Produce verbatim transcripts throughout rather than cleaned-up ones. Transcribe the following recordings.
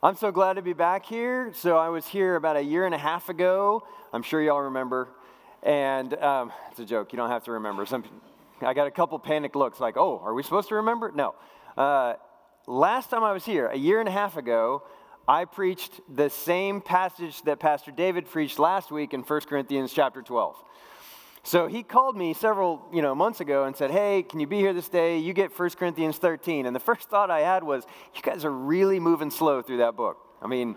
I'm so glad to be back here. So I was here about a year and a half ago. I'm sure y'all remember. And um, it's a joke. You don't have to remember. Some, I got a couple panic looks like, oh, are we supposed to remember? No. Uh, last time I was here, a year and a half ago, I preached the same passage that Pastor David preached last week in First Corinthians chapter twelve. So he called me several, you know, months ago and said, hey, can you be here this day? You get First Corinthians thirteen. And the first thought I had was, you guys are really moving slow through that book. I mean,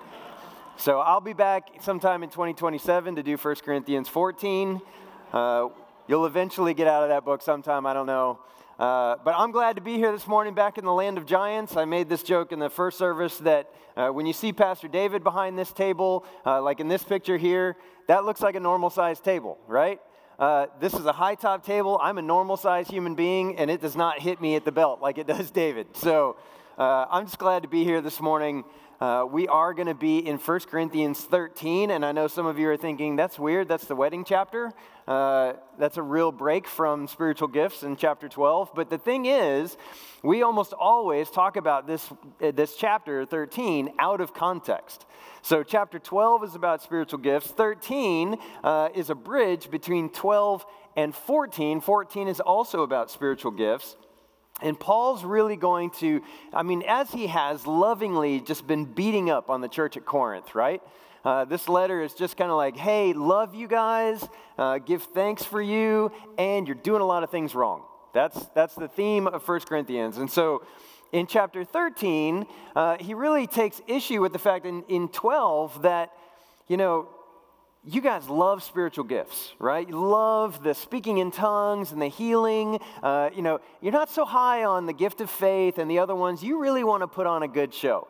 so I'll be back sometime in twenty twenty-seven to do First Corinthians fourteen. Uh, you'll eventually get out of that book sometime, I don't know. Uh, but I'm glad to be here this morning back in the land of giants. I made this joke in the first service that uh, when you see Pastor David behind this table, uh, like in this picture here, that looks like a normal-sized table, right? Uh, this is a high-top table. I'm a normal-sized human being, and it does not hit me at the belt like it does David. So uh, I'm just glad to be here this morning. Uh, we are going to be in First Corinthians thirteen, and I know some of you are thinking, that's weird, that's the wedding chapter. Uh, that's a real break from spiritual gifts in chapter twelve. But the thing is, we almost always talk about this, this chapter thirteen out of context. So chapter twelve is about spiritual gifts. thirteen uh, is a bridge between twelve and fourteen. fourteen is also about spiritual gifts. And Paul's really going to, I mean, as he has lovingly just been beating up on the church at Corinth, right? Uh, this letter is just kind of like, hey, love you guys, uh, give thanks for you, and you're doing a lot of things wrong. That's, that's the theme of First Corinthians. And so in chapter thirteen, uh, he really takes issue with the fact in, in twelve that, you know, you guys love spiritual gifts, right? You love the speaking in tongues and the healing. Uh, you know, you're not so high on the gift of faith and the other ones. You really want to put on a good show.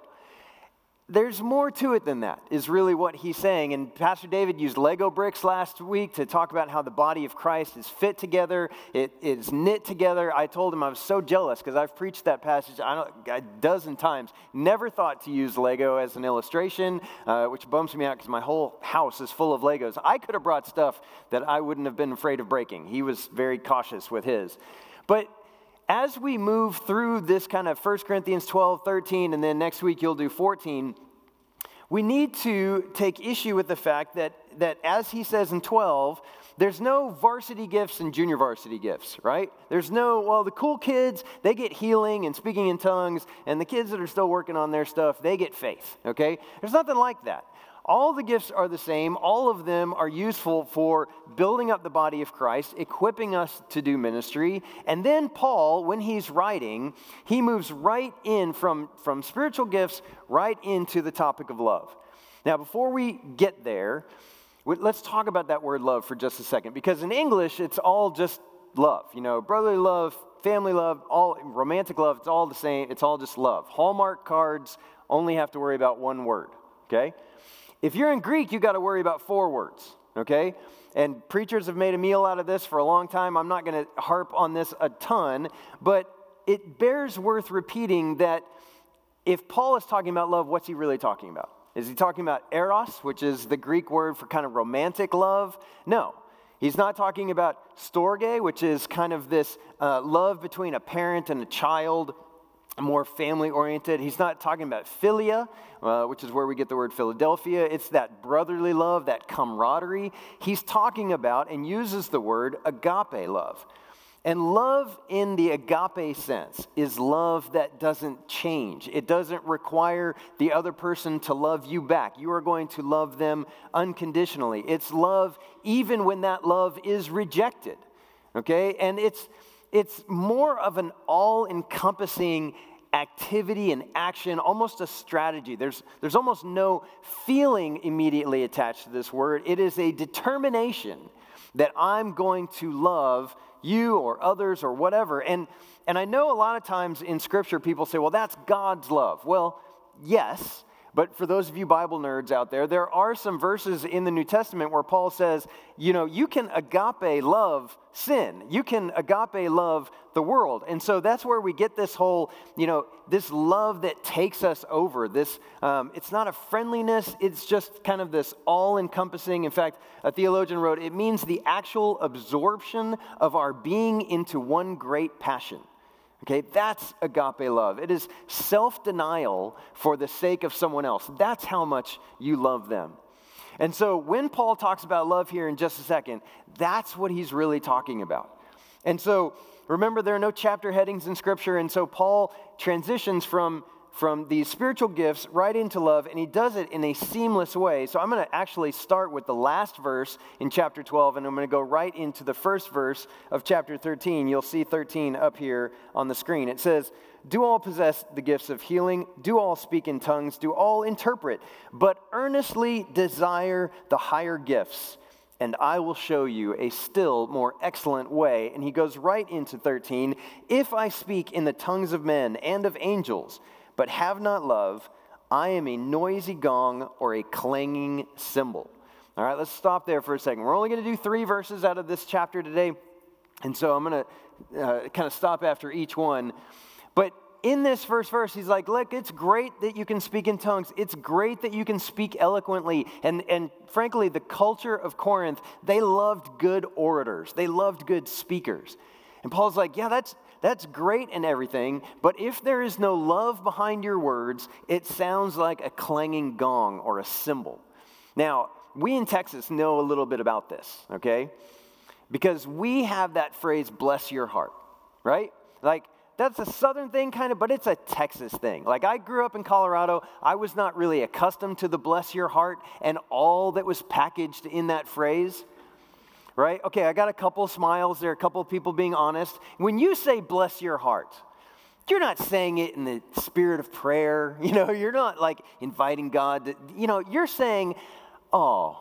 There's more to it than that, is really what he's saying. And Pastor David used Lego bricks last week to talk about how the body of Christ is fit together, it is knit together. I told him I was so jealous because I've preached that passage I don't, a dozen times. Never thought to use Lego as an illustration, uh, which bums me out because my whole house is full of Legos. I could have brought stuff that I wouldn't have been afraid of breaking. He was very cautious with his. But as we move through this kind of First Corinthians twelve, thirteen, and then next week you'll do fourteen, we need to take issue with the fact that, that as he says in twelve, there's no varsity gifts and junior varsity gifts, right? There's no, well, the cool kids, they get healing and speaking in tongues, and the kids that are still working on their stuff, they get faith, okay? There's nothing like that. All the gifts are the same. All of them are useful for building up the body of Christ, equipping us to do ministry. And then Paul, when he's writing, he moves right in from, from spiritual gifts right into the topic of love. Now, before we get there, let's talk about that word love for just a second. Because in English, it's all just love. You know, brotherly love, family love, all romantic love, it's all the same. It's all just love. Hallmark cards only have to worry about one word, okay? If you're in Greek, you got to worry about four words, okay? And preachers have made a meal out of this for a long time. I'm not going to harp on this a ton, but it bears worth repeating that if Paul is talking about love, what's he really talking about? Is he talking about eros, which is the Greek word for kind of romantic love? No. He's not talking about storge, which is kind of this uh, love between a parent and a child, more family-oriented. He's not talking about philia, uh, which is where we get the word Philadelphia. It's that brotherly love, that camaraderie. He's talking about and uses the word agape love. And love in the agape sense is love that doesn't change. It doesn't require the other person to love you back. You are going to love them unconditionally. It's love even when that love is rejected, okay? And it's It's more of an all-encompassing activity and action, almost a strategy. There's, there's almost no feeling immediately attached to this word. It is a determination that I'm going to love you or others or whatever. And, and I know a lot of times in Scripture people say, well, that's God's love. Well, yes. But for those of you Bible nerds out there, there are some verses in the New Testament where Paul says, you know, you can agape love sin. You can agape love the world. And so that's where we get this whole, you know, this love that takes us over. This, um, it's not a friendliness. It's just kind of this all-encompassing. In fact, a theologian wrote, it means the actual absorption of our being into one great passion. Okay, that's agape love. It is self-denial for the sake of someone else. That's how much you love them. And so when Paul talks about love here in just a second, that's what he's really talking about. And so remember, there are no chapter headings in Scripture, and so Paul transitions from from these spiritual gifts right into love, and he does it in a seamless way. So I'm going to actually start with the last verse in chapter twelve, and I'm going to go right into the first verse of chapter thirteen. You'll see thirteen up here on the screen. It says, "Do all possess the gifts of healing, do all speak in tongues, do all interpret, but earnestly desire the higher gifts, and I will show you a still more excellent way." And he goes right into thirteen, "If I speak in the tongues of men and of angels, but have not love, I am a noisy gong or a clanging cymbal." All right, let's stop there for a second. We're only going to do three verses out of this chapter today, and so I'm going to uh, kind of stop after each one. But in this first verse, he's like, look, it's great that you can speak in tongues. It's great that you can speak eloquently. And, and frankly, the culture of Corinth, they loved good orators. They loved good speakers. And Paul's like, yeah, that's That's great and everything, but if there is no love behind your words, it sounds like a clanging gong or a cymbal. Now, we in Texas know a little bit about this, okay? Because we have that phrase, bless your heart, right? Like, that's a southern thing kind of, but it's a Texas thing. Like, I grew up in Colorado. I was not really accustomed to the bless your heart and all that was packaged in that phrase. Right? Okay, I got a couple smiles. There are a couple of people being honest. When you say bless your heart, you're not saying it in the spirit of prayer. You know, you're not like inviting God to, you know, you're saying, oh,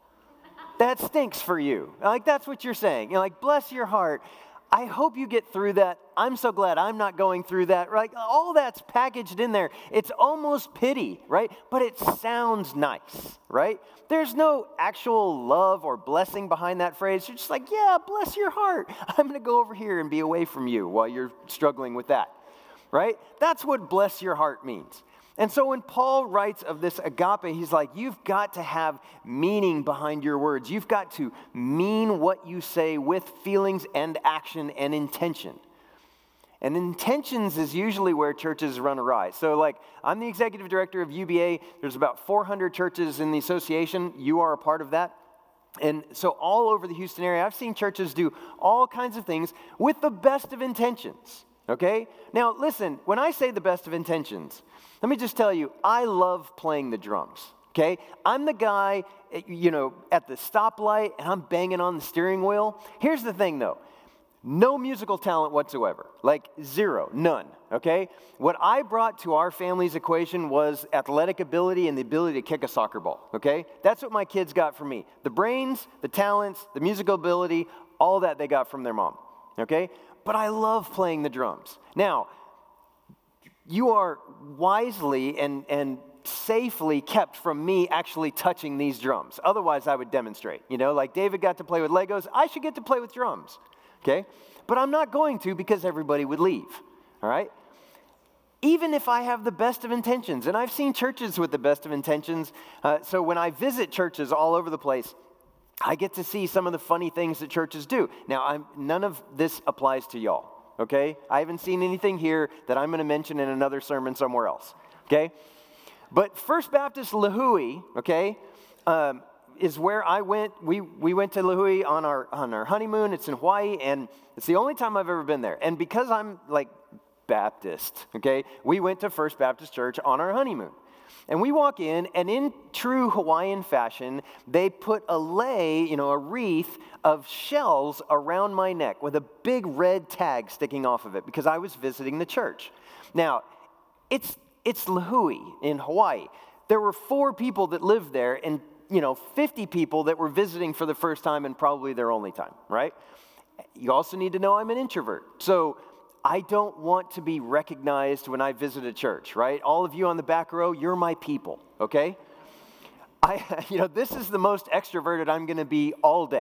that stinks for you. Like, that's what you're saying. You're like, bless your heart. I hope you get through that. I'm so glad I'm not going through that. Like, all that's packaged in there. It's almost pity, right? But it sounds nice, right? There's no actual love or blessing behind that phrase. You're just like, yeah, bless your heart. I'm going to go over here and be away from you while you're struggling with that, right? That's what bless your heart means. And so when Paul writes of this agape, he's like, you've got to have meaning behind your words. You've got to mean what you say with feelings and action and intention. And intentions is usually where churches run awry. So like, I'm the executive director of U B A. There's about four hundred churches in the association. You are a part of that. And so all over the Houston area, I've seen churches do all kinds of things with the best of intentions. Okay? Now, listen, when I say the best of intentions, let me just tell you, I love playing the drums. Okay? I'm the guy, you know, at the stoplight, and I'm banging on the steering wheel. Here's the thing, though. No musical talent whatsoever. Like, zero. None. Okay? What I brought to our family's equation was athletic ability and the ability to kick a soccer ball. Okay? That's what my kids got from me. The brains, the talents, the musical ability, all that they got from their mom. Okay? But I love playing the drums. Now, you are wisely and, and safely kept from me actually touching these drums. Otherwise, I would demonstrate. You know, like David got to play with Legos, I should get to play with drums. Okay? But I'm not going to because everybody would leave. All right? Even if I have the best of intentions, and I've seen churches with the best of intentions, uh, so when I visit churches all over the place, I get to see some of the funny things that churches do. Now, I'm, none of this applies to y'all, okay? I haven't seen anything here that I'm going to mention in another sermon somewhere else, okay? But First Baptist Lihue, okay, um, is where I went. We we went to Lihue on our on our honeymoon. It's in Hawaii, and it's the only time I've ever been there. And because I'm like Baptist, okay, we went to First Baptist Church on our honeymoon. And we walk in, and in true Hawaiian fashion, they put a lei, you know, a wreath of shells around my neck with a big red tag sticking off of it because I was visiting the church. Now, it's it's Lihue in Hawaii. There were four people that lived there and, you know, fifty people that were visiting for the first time and probably their only time, right? You also need to know I'm an introvert. So I don't want to be recognized when I visit a church, right? All of you on the back row, you're my people, okay? I, you know, this is the most extroverted I'm going to be all day.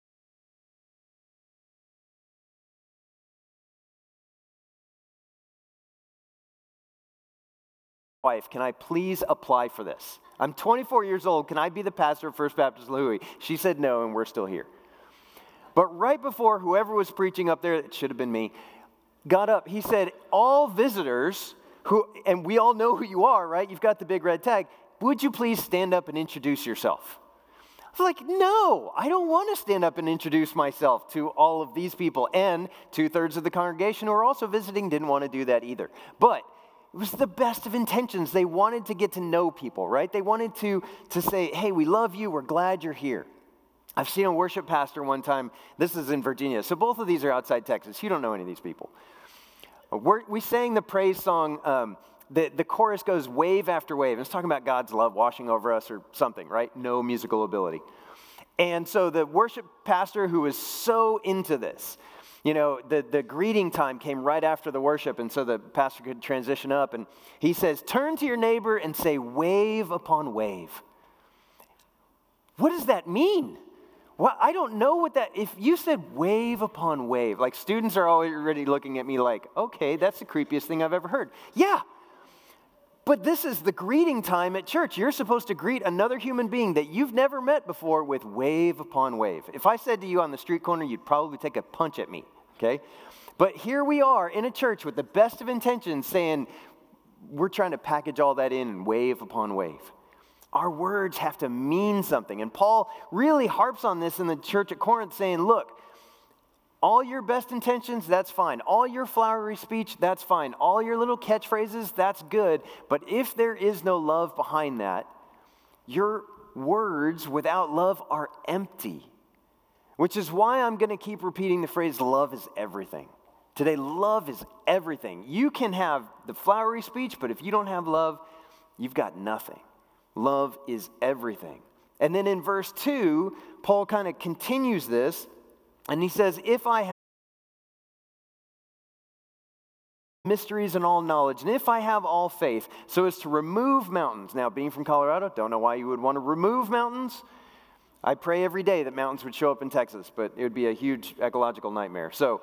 Wife, can I please apply for this? I'm twenty-four years old. Can I be the pastor of First Baptist Lihue? She said no, and we're still here. But right before whoever was preaching up there, it should have been me, got up. He said, all visitors who, and we all know who you are, right? You've got the big red tag. Would you please stand up and introduce yourself? I was like, no, I don't want to stand up and introduce myself to all of these people. And two-thirds of the congregation who are also visiting didn't want to do that either. But it was the best of intentions. They wanted to get to know people, right? They wanted to, to say, hey, we love you. We're glad you're here. I've seen a worship pastor one time. This is in Virginia. So both of these are outside Texas. You don't know any of these people. We're, we sang the praise song. Um, the, the chorus goes wave after wave. It's talking about God's love washing over us or something, right? No musical ability. And so the worship pastor who was so into this, you know, the, the greeting time came right after the worship, and so the pastor could transition up. And he says, turn to your neighbor and say wave upon wave. What does that mean? Well, I don't know what that, if you said wave upon wave, like students are already looking at me like, okay, that's the creepiest thing I've ever heard. Yeah, but this is the greeting time at church. You're supposed to greet another human being that you've never met before with wave upon wave. If I said to you on the street corner, you'd probably take a punch at me, okay? But here we are in a church with the best of intentions saying, we're trying to package all that in and wave upon wave. Our words have to mean something. And Paul really harps on this in the church at Corinth saying, look, all your best intentions, that's fine. All your flowery speech, that's fine. All your little catchphrases, that's good. But if there is no love behind that, your words without love are empty. Which is why I'm going to keep repeating the phrase, love is everything. Today, love is everything. You can have the flowery speech, but if you don't have love, you've got nothing. Love is everything. And then in verse two, Paul kind of continues this, and he says, if I have mysteries and all knowledge, and if I have all faith, so as to remove mountains. Now, being from Colorado, don't know why you would want to remove mountains. I pray every day that mountains would show up in Texas, but it would be a huge ecological nightmare. So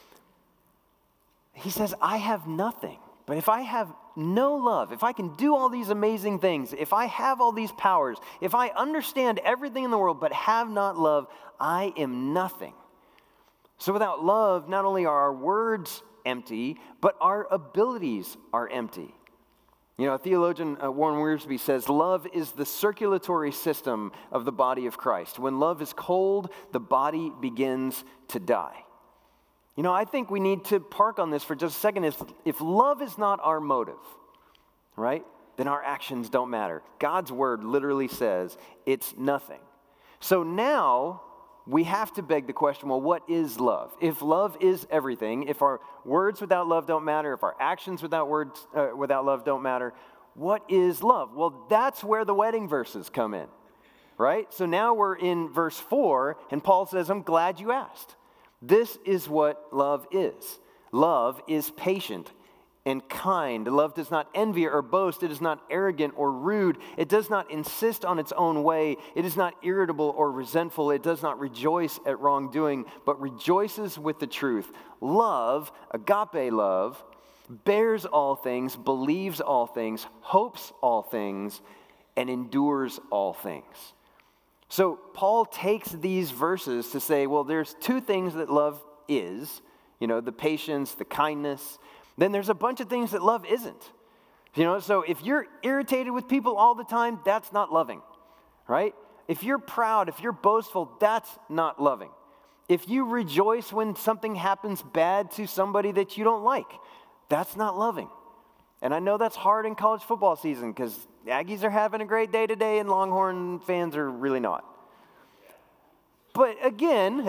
he says, I have nothing. But if I have no love, if I can do all these amazing things, if I have all these powers, if I understand everything in the world but have not love, I am nothing. So without love, not only are our words empty, but our abilities are empty. You know, a theologian, uh, Warren Wiersbe, says, love is the circulatory system of the body of Christ. When love is cold, the body begins to die. You know, I think we need to park on this for just a second. If, if love is not our motive, right, then our actions don't matter. God's word literally says it's nothing. So now we have to beg the question, well, what is love? If love is everything, if our words without love don't matter, if our actions without words uh, without love don't matter, what is love? Well, that's where the wedding verses come in, right? So now we're in verse four, and Paul says, I'm glad you asked. This is what love is. Love is patient and kind. Love does not envy or boast. It is not arrogant or rude. It does not insist on its own way. It is not irritable or resentful. It does not rejoice at wrongdoing, but rejoices with the truth. Love, agape love, bears all things, believes all things, hopes all things, and endures all things. So Paul takes these verses to say, well, there's two things that love is, you know, the patience, the kindness. Then there's a bunch of things that love isn't. You know, so if you're irritated with people all the time, that's not loving, right? If you're proud, if you're boastful, that's not loving. If you rejoice when something happens bad to somebody that you don't like, that's not loving. And I know that's hard in college football season because Aggies are having a great day today and Longhorn fans are really not. But again,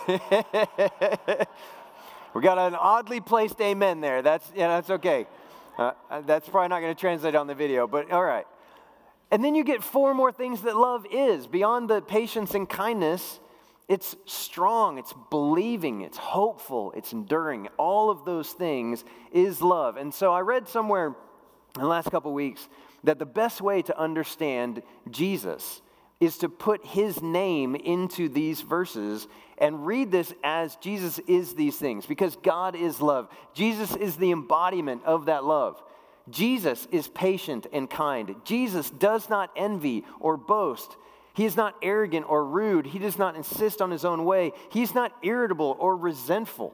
we got an oddly placed amen there. That's, yeah, that's okay. Uh, that's probably not going to translate on the video, but all right. And then you get four more things that love is. Beyond the patience and kindness, it's strong, it's believing, it's hopeful, it's enduring. All of those things is love. And so I read somewhere in the last couple weeks that the best way to understand Jesus is to put his name into these verses and read this as Jesus is these things, because God is love. Jesus is the embodiment of that love. Jesus is patient and kind. Jesus does not envy or boast. He is not arrogant or rude. He does not insist on his own way. He's not irritable or resentful.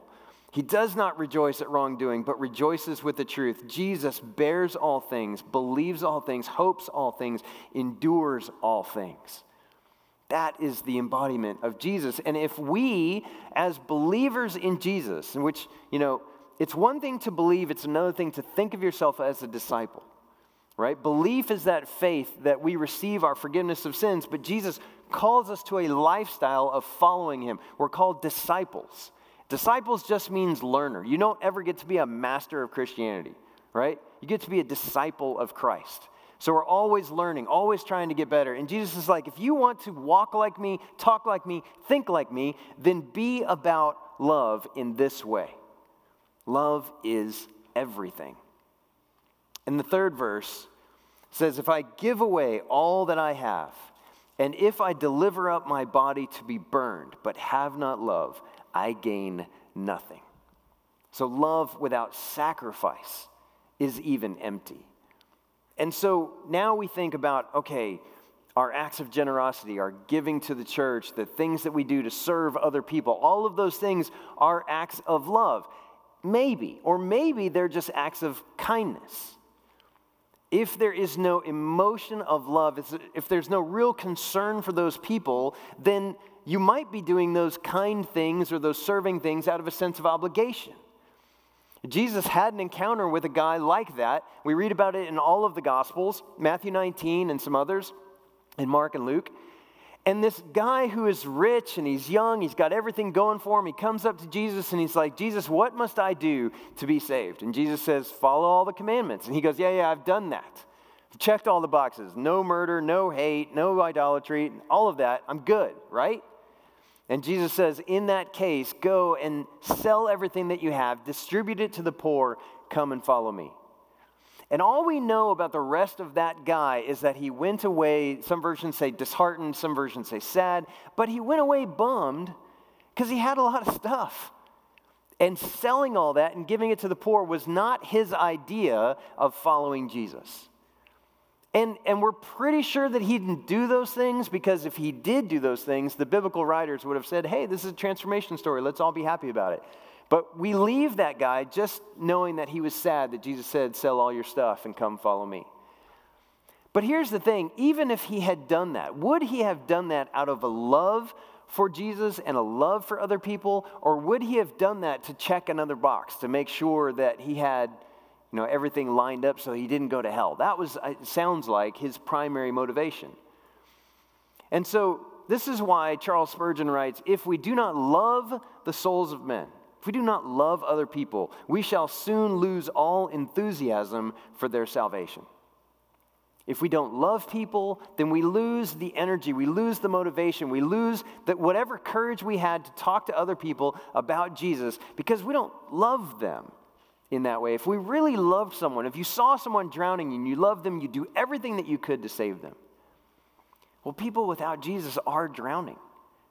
He does not rejoice at wrongdoing, but rejoices with the truth. Jesus bears all things, believes all things, hopes all things, endures all things. That is the embodiment of Jesus. And if we, as believers in Jesus, in which, you know, it's one thing to believe, it's another thing to think of yourself as a disciple, right? Belief is that faith that we receive our forgiveness of sins, but Jesus calls us to a lifestyle of following him. We're called disciples. Disciples just means learner. You don't ever get to be a master of Christianity, right? You get to be a disciple of Christ. So we're always learning, always trying to get better. And Jesus is like, if you want to walk like me, talk like me, think like me, then be about love in this way. Love is everything. And the third verse says, if I give away all that I have, and if I deliver up my body to be burned, but have not love, I gain nothing. So love without sacrifice is even empty. And so now we think about, okay, our acts of generosity, our giving to the church, the things that we do to serve other people, all of those things are acts of love. Maybe, or maybe they're just acts of kindness. If there is no emotion of love, if there's no real concern for those people, then you might be doing those kind things or those serving things out of a sense of obligation. Jesus had an encounter with a guy like that. We read about it in all of the Gospels, Matthew nineteen and some others, in Mark and Luke. And this guy who is rich and he's young, he's got everything going for him, he comes up to Jesus and he's like, Jesus, what must I do to be saved? And Jesus says, follow all the commandments. And he goes, yeah, yeah, I've done that. I've checked all the boxes. No murder, no hate, no idolatry, all of that. I'm good, right? And Jesus says, in that case, go and sell everything that you have, distribute it to the poor, come and follow me. And all we know about the rest of that guy is that he went away, some versions say disheartened, some versions say sad, but he went away bummed because he had a lot of stuff. And selling all that and giving it to the poor was not his idea of following Jesus. And, and we're pretty sure that he didn't do those things, because if he did do those things, the biblical writers would have said, hey, this is a transformation story. Let's all be happy about it. But we leave that guy just knowing that he was sad that Jesus said, sell all your stuff and come follow me. But here's the thing, even if he had done that, would he have done that out of a love for Jesus and a love for other people, or would he have done that to check another box, to make sure that he had, you know, everything lined up so he didn't go to hell? That was, it sounds like, his primary motivation. And so this is why Charles Spurgeon writes, if we do not love the souls of men, if we do not love other people, we shall soon lose all enthusiasm for their salvation. If we don't love people, then we lose the energy, we lose the motivation, we lose that whatever courage we had to talk to other people about Jesus, because we don't love them in that way. If we really loved someone, if you saw someone drowning and you loved them, you do everything that you could to save them. Well, people without Jesus are drowning.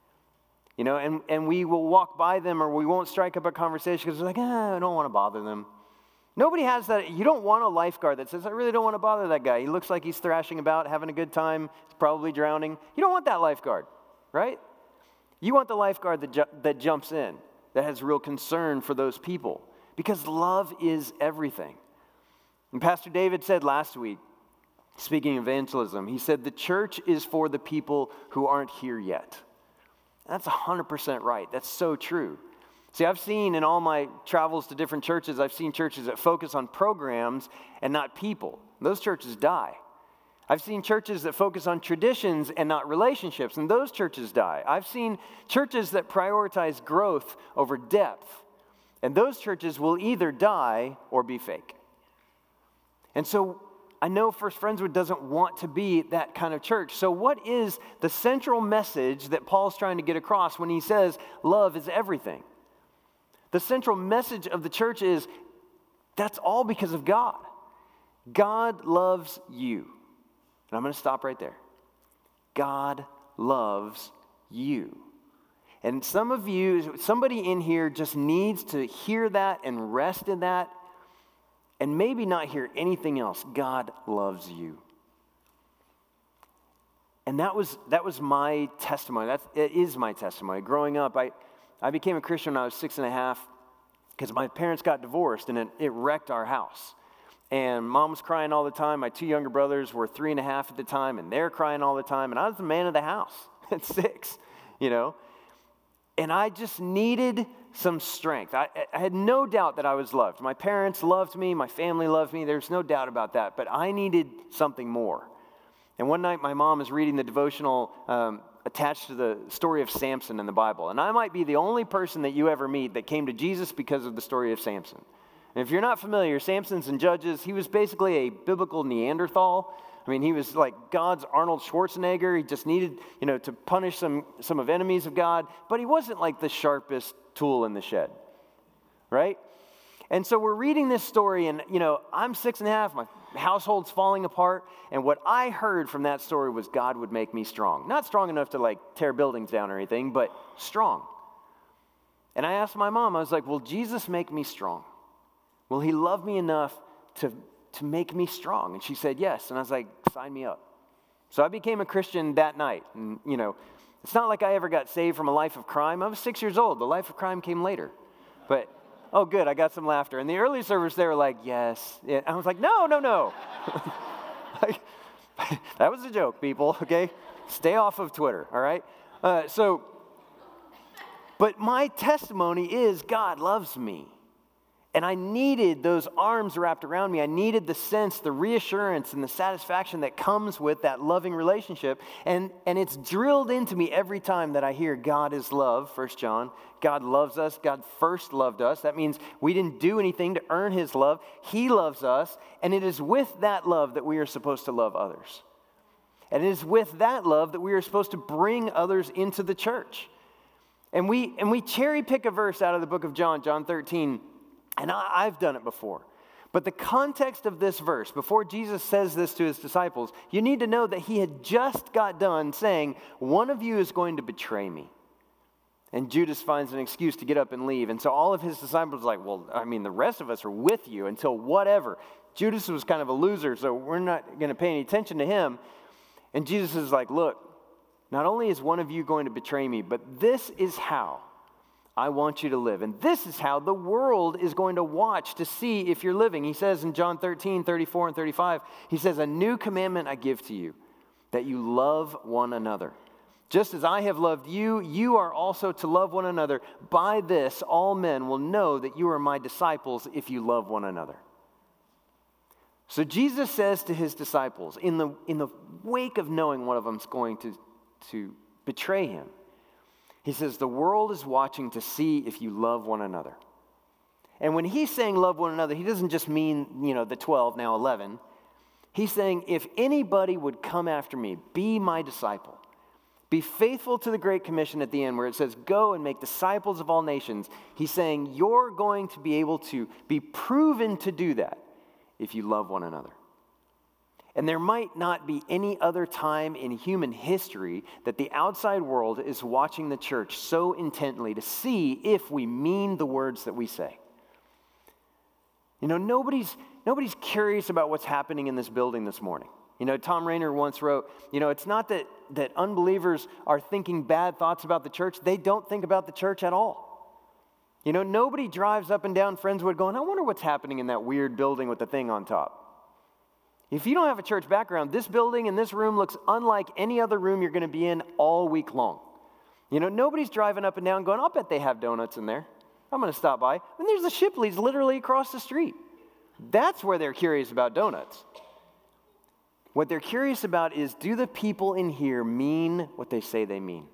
You know, and, and we will walk by them, or we won't strike up a conversation because we're like, ah, I don't want to bother them. Nobody has that. You don't want a lifeguard that says, I really don't want to bother that guy. He looks like he's thrashing about, having a good time. He's probably drowning. You don't want that lifeguard, right? You want the lifeguard that, ju- that jumps in, that has real concern for those people, because love is everything. And Pastor David said last week, speaking of evangelism, he said, the church is for the people who aren't here yet. That's one hundred percent right. That's so true. See, I've seen in all my travels to different churches, I've seen churches that focus on programs and not people. Those churches die. I've seen churches that focus on traditions and not relationships, and those churches die. I've seen churches that prioritize growth over depth, and those churches will either die or be fake. And so I know First Friendswood doesn't want to be that kind of church. So what is the central message that Paul's trying to get across when he says love is everything? The central message of the church is that's all because of God. God loves you. And I'm going to stop right there. God loves you. And some of you, somebody in here just needs to hear that and rest in that, and maybe not hear anything else. God loves you. And that was that was my testimony. That's, it is my testimony. Growing up, I, I became a Christian when I was six and a half. because my parents got divorced and it, it wrecked our house. And mom was crying all the time. My two younger brothers were three and a half at the time, and they're crying all the time. And I was the man of the house at six, you know. And I just needed some strength. I, I had no doubt that I was loved. My parents loved me. My family loved me. There's no doubt about that. But I needed something more. And one night, my mom is reading the devotional um, attached to the story of Samson in the Bible. And I might be the only person that you ever meet that came to Jesus because of the story of Samson. And if you're not familiar, Samson's in Judges, he was basically a biblical Neanderthal. I mean, he was like God's Arnold Schwarzenegger. He just needed, you know, to punish some, some of enemies of God. But he wasn't like the sharpest tool in the shed, right? And so we're reading this story, and, you know, I'm six and a half. My household's falling apart. And what I heard from that story was God would make me strong. Not strong enough to, like, tear buildings down or anything, but strong. And I asked my mom, I was like, will Jesus make me strong? Will he love me enough to, to make me strong? And she said, yes. And I was like, sign me up. So I became a Christian that night. And, you know, it's not like I ever got saved from a life of crime. I was six years old. The life of crime came later. But, oh, good, I got some laughter. In the early service, they were like, yes. And I was like, no, no, no. Like, that was a joke, people, okay? Stay off of Twitter, all right? Uh, so, but my testimony is God loves me. And I needed those arms wrapped around me. I needed the sense, the reassurance, and the satisfaction that comes with that loving relationship. And, and it's drilled into me every time that I hear God is love, First John. God loves us. God first loved us. That means we didn't do anything to earn his love. He loves us. And it is with that love that we are supposed to love others. And it is with that love that we are supposed to bring others into the church. And we, and we cherry pick a verse out of the book of John, John thirteen. And I, I've done it before. But the context of this verse, before Jesus says this to his disciples, you need to know that he had just got done saying, one of you is going to betray me. And Judas finds an excuse to get up and leave. And so all of his disciples are like, well, I mean, the rest of us are with you until whatever. Judas was kind of a loser, so we're not going to pay any attention to him. And Jesus is like, look, not only is one of you going to betray me, but this is how I want you to live. And this is how the world is going to watch to see if you're living. He says in John thirteen, thirty-four and thirty-five, he says, a new commandment I give to you, that you love one another. Just as I have loved you, you are also to love one another. By this, all men will know that you are my disciples if you love one another. So Jesus says to his disciples, in the, in the wake of knowing one of them is going to, to betray him, he says, the world is watching to see if you love one another. And when he's saying love one another, he doesn't just mean, you know, the twelve, now eleven. He's saying, if anybody would come after me, be my disciple. Be faithful to the Great Commission at the end where it says, go and make disciples of all nations. He's saying, you're going to be able to be proven to do that if you love one another. And there might not be any other time in human history that the outside world is watching the church so intently to see if we mean the words that we say. You know, nobody's, nobody's curious about what's happening in this building this morning. You know, Tom Rainer once wrote, you know, it's not that, that unbelievers are thinking bad thoughts about the church. They don't think about the church at all. You know, nobody drives up and down Friendswood going, I wonder what's happening in that weird building with the thing on top. If you don't have a church background, this building and this room looks unlike any other room you're going to be in all week long. You know, nobody's driving up and down going, I'll bet they have donuts in there. I'm going to stop by. And there's the Shipleys literally across the street. That's where they're curious about donuts. What they're curious about is, do the people in here mean what they say they mean?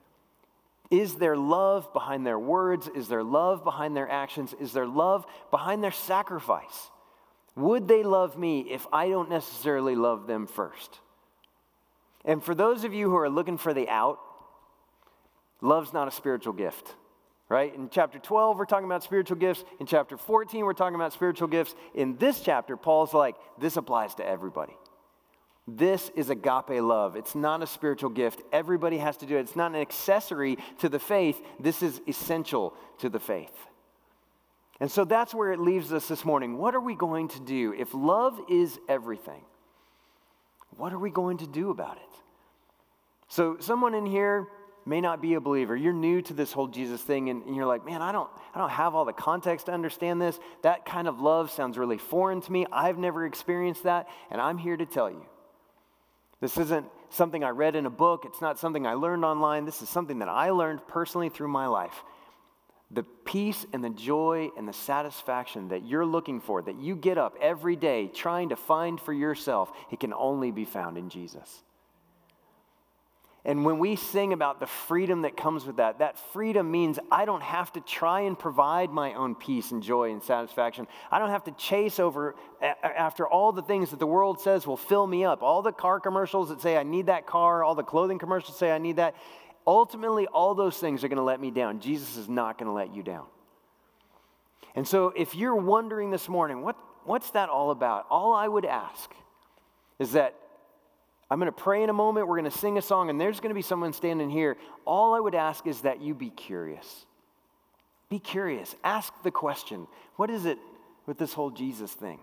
Is there love behind their words? Is there love behind their actions? Is there love behind their sacrifice? Would they love me if I don't necessarily love them first? And for those of you who are looking for the out, love's not a spiritual gift, right? In chapter twelve, we're talking about spiritual gifts. In chapter fourteen, we're talking about spiritual gifts. In this chapter, Paul's like, this applies to everybody. This is agape love. It's not a spiritual gift. Everybody has to do it. It's not an accessory to the faith. This is essential to the faith. And so that's where it leaves us this morning. What are we going to do? If love is everything, what are we going to do about it? So someone in here, may not be a believer, you're new to this whole Jesus thing, and, and you're like, man, I don't, I don't have all the context to understand this. That kind of love sounds really foreign to me. I've never experienced that, and I'm here to tell you. This isn't something I read in a book. It's not something I learned online. This is something that I learned personally through my life. The peace and the joy and the satisfaction that you're looking for, that you get up every day trying to find for yourself, it can only be found in Jesus. And when we sing about the freedom that comes with that, that freedom means I don't have to try and provide my own peace and joy and satisfaction. I don't have to chase over after all the things that the world says will fill me up. All the car commercials that say I need that car, all the clothing commercials say I need that. Ultimately, all those things are going to let me down. Jesus is not going to let you down. And so if you're wondering this morning, what, what's that all about? All I would ask is that I'm going to pray in a moment, we're going to sing a song, and there's going to be someone standing here. All I would ask is that you be curious. Be curious. Ask the question, what is it with this whole Jesus thing?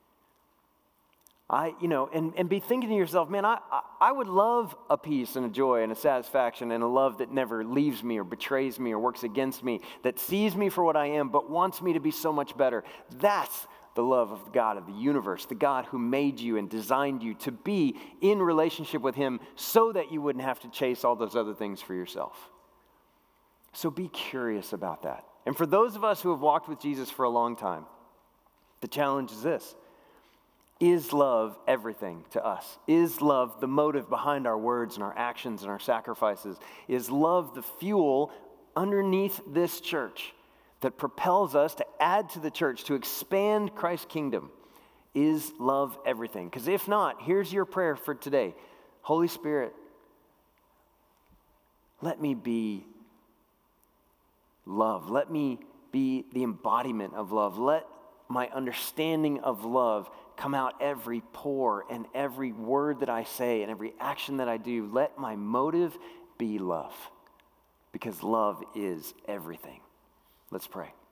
I, you know, and, and be thinking to yourself, man, I, I, I would love a peace and a joy and a satisfaction and a love that never leaves me or betrays me or works against me, that sees me for what I am but wants me to be so much better. That's the love of the God of the universe, the God who made you and designed you to be in relationship with him so that you wouldn't have to chase all those other things for yourself. So be curious about that. And for those of us who have walked with Jesus for a long time, the challenge is this. Is love everything to us? Is love the motive behind our words and our actions and our sacrifices? Is love the fuel underneath this church that propels us to add to the church, to expand Christ's kingdom? Is love everything? Because if not, here's your prayer for today. Holy Spirit, let me be love. Let me be the embodiment of love. Let my understanding of love come out every pore and every word that I say and every action that I do. Let my motive be love, because love is everything. Let's pray.